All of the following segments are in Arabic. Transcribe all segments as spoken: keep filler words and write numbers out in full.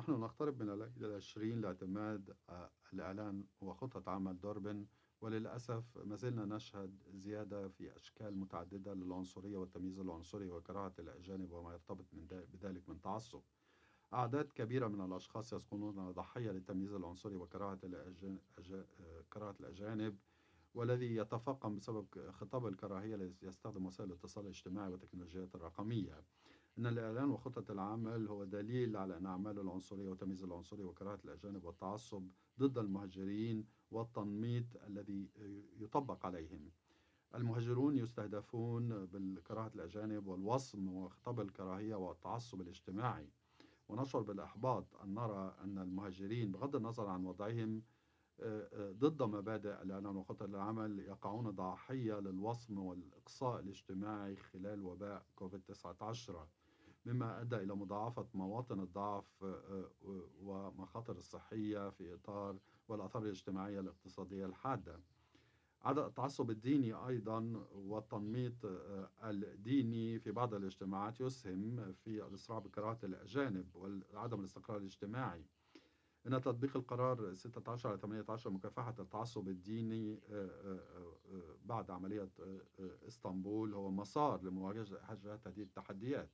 نحن نقترب من العيد العشرين لاعتماد آه، الإعلان وخطة عمل دوربن، وللأسف ما زلنا نشهد زيادة في أشكال متعددة للعنصرية والتمييز العنصري وكراهة الأجانب وما يرتبط من ذا- بذلك من تعصب. أعداد كبيرة من الأشخاص يسقطون ضحية للتمييز العنصري وكراهة الأجان... أج... آه، كراهة الأجانب، والذي يتفاقم بسبب خطاب الكراهية الذي يستخدم وسائل الاتصال الاجتماعي والتكنولوجيات الرقمية. إن الإعلان وخطة العمل هو دليل على أن أعمال العنصرية والتمييز العنصري وكراهة الأجانب والتعصب ضد المهاجرين والتنميط الذي يطبق عليهم. المهاجرون يستهدفون بالكراهة الأجانب والوصم وخطاب الكراهية والتعصب الاجتماعي، ونشعر بالإحباط أن نرى أن المهاجرين بغض النظر عن وضعهم آه، آه، ضد مبادئ الإعلان وخطط العمل يقعون ضحية للوصم والإقصاء الاجتماعي خلال وباء كوفيد تسعة عشر، مما أدى إلى مضاعفة مواطن الضعف آه، آه، ومخاطر الصحية في إطار والآثار الاجتماعية الاقتصادية الحادة. عدا التعصب الديني أيضا والتنميط آه، الديني في بعض الاجتماعات يسهم في الإسراع بكراهة الأجانب وعدم الاستقرار الاجتماعي. إن تطبيق القرار ستة عشر على ثمانية عشر مكافحة التعصب الديني آه، آه، آه، بعد عملية آه، آه، اسطنبول هو مسار لمواجهة هذه التحديات.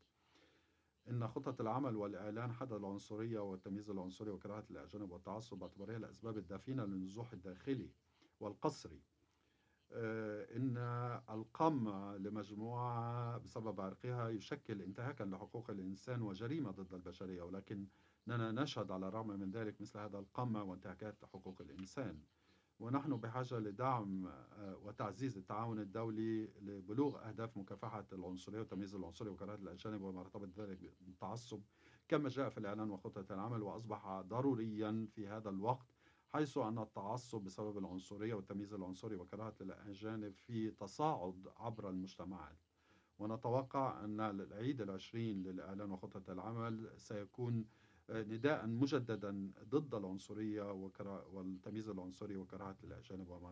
إن خطط العمل والإعلان حد العنصرية والتمييز العنصري وكراهة الأجانب والتعصب باعتبارها الأسباب الدافنة للنزوح الداخلي والقسري. آه، إن القمع لمجموعة بسبب عرقها يشكل انتهاكا لحقوق الإنسان وجريمة ضد البشرية، ولكننا نشهد على الرغم من ذلك مثل هذا القمع وانتهاكات لحقوق الإنسان. ونحن بحاجة لدعم آه، وتعزيز التعاون الدولي لبلوغ أهداف مكافحة العنصرية والتمييز العنصري وكراهة الأجانب وما ارتبط ذلك بالتعصب كما جاء في الإعلان وخطة العمل، وأصبح ضروريا في هذا الوقت، حيث أن التعصب بسبب العنصرية والتمييز العنصري وكراهة الأجانب في تصاعد عبر المجتمعات. ونتوقع أن العيد العشرين للإعلان وخطة العمل سيكون آه، نداء مجددا ضد العنصرية وكرا- والتمييز العنصري وكراهة الأجانب وما